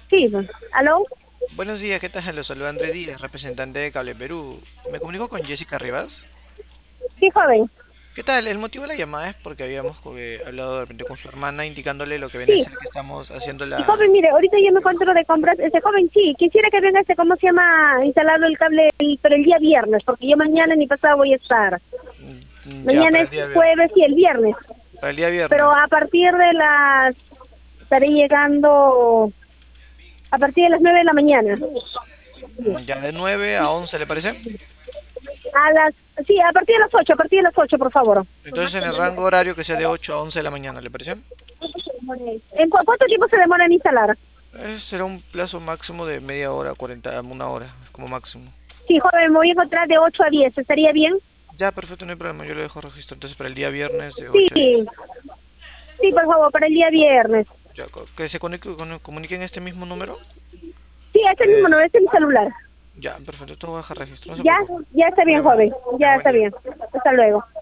Sí, ¿aló? Buenos días, ¿qué tal? Los saluda Andrés Díaz, representante de Cable Perú. Me comunico con Jessica Rivas. Sí, joven. ¿Qué tal? El motivo de la llamada es porque habíamos hablado de repente con su hermana indicándole lo que viene a Sí, ser que estamos haciendo y la... joven, mire, ahorita yo me encuentro de compras. Ese joven, sí, quisiera que venga ¿cómo se llama? Instalarlo el cable, pero el día viernes, porque yo mañana ni pasado voy a estar. Ya, Mañana para es el día viernes. jueves y el viernes. Para el día Pero viernes. a partir de estaré llegando a partir de las 9 de la mañana. Ya de 9 a 11, ¿le parece? A las, sí, a partir de las 8, por favor. Entonces en el rango horario que sea de 8 a 11 de la mañana, ¿le parece? ¿Cuánto tiempo se demora en instalar? Será un plazo máximo de media hora, 40, una hora, como máximo. Sí, joven, me voy a encontrar de 8 a 10. ¿Estaría bien? Ya, perfecto, no hay problema, yo lo dejo registro entonces para el día viernes de Sí, 8 a 10. sí, por favor, para el día viernes. Ya, que se comunique en este mismo número. Sí, ese mismo, no, ese es mi celular. Ya, perfecto, todo baja registro, no se Ya, preocupe. ya está Muy bien, amable. joven. Tenga Ya buen está día. bien. Hasta luego.